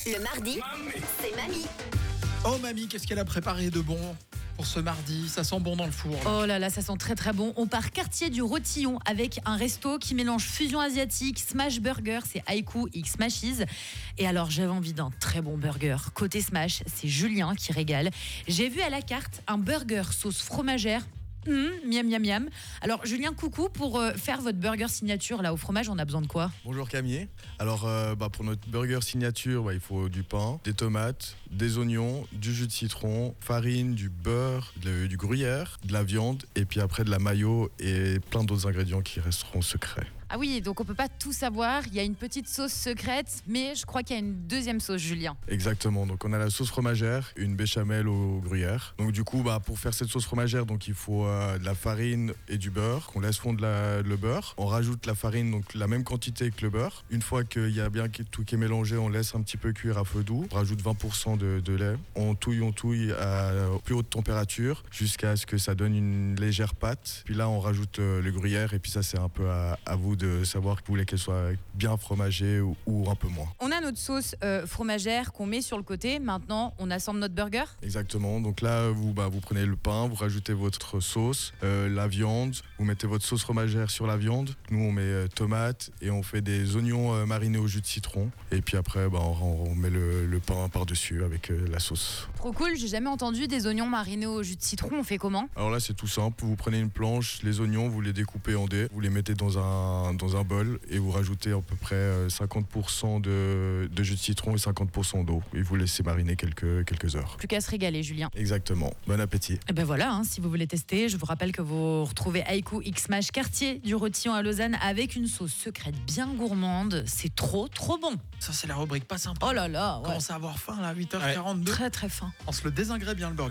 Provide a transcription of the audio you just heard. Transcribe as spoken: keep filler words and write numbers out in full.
Le mardi, c'est Mamie. Oh mamie, qu'est-ce qu'elle a préparé de bon pour ce mardi? Ça sent bon dans le four. Oh là là, ça sent très très bon. On part quartier du Rotillon avec un resto qui mélange fusion asiatique, smash burger, c'est Haiku X Smashes. Et alors j'avais envie d'un très bon burger. Côté smash, c'est Julien qui régale. J'ai vu à la carte un burger sauce fromagère. Mmh, miam miam miam. Alors Julien, coucou, pour euh, faire votre burger signature là au fromage, on a besoin de quoi? Bonjour Camille. Alors euh, bah, pour notre burger signature, bah, il faut du pain, des tomates, des oignons, du jus de citron, farine, du beurre, de- du gruyère, de la viande et puis après de la mayo et plein d'autres ingrédients qui resteront secrets. Ah oui, donc on peut pas tout savoir. Il y a une petite sauce secrète, mais je crois qu'il y a une deuxième sauce, Julien. Exactement, donc on a la sauce fromagère, une béchamel au gruyère. Donc du coup, bah, pour faire cette sauce fromagère, donc il faut euh, de la farine et du beurre, qu'on laisse fondre la- le beurre. On rajoute la farine, donc la même quantité que le beurre. Une fois qu'il y a bien que- tout qui est mélangé, on laisse un petit peu cuire à feu doux. On rajoute vingt pour cent de, de lait. On touille, on touille à plus haute température jusqu'à ce que ça donne une légère pâte. Puis là, on rajoute euh, le gruyère et puis ça, c'est un peu à, à vous de savoir que vous voulez qu'elle soit bien fromagée ou, ou un peu moins. On a notre sauce euh, fromagère qu'on met sur le côté. Maintenant, on assemble notre burger. Exactement, donc là vous, bah, vous prenez le pain, vous rajoutez votre sauce, euh, la viande, vous mettez votre sauce fromagère sur la viande. Nous on met euh, tomates et on fait des oignons euh, marinés au jus de citron. Et puis après bah, on, on met le, le pain par-dessus avec euh, la sauce. Trop cool, j'ai jamais entendu des oignons marinés au jus de citron. On fait comment? Alors là c'est tout simple, vous prenez une planche, les oignons, vous les découpez en dés, vous les mettez dans un, dans un bol et vous rajoutez à peu près euh, cinquante pour cent de, de jus de citron et cinquante pour cent d'eau. Et vous laissez mariner quelques, quelques heures. Plus qu'à se régaler, Julien. Exactement, bon appétit. Et ben voilà, hein, si vous voulez tester, je vous rappelle que vous retrouvez Haiku X Smash quartier du Rotillon à Lausanne avec une sauce secrète bien gourmande. C'est trop trop bon. Ça c'est la rubrique pas sympa. Oh là là, On ouais. commence à avoir faim là, huit heures quarante-deux. Très très fin. On se le désingrée bien le burger.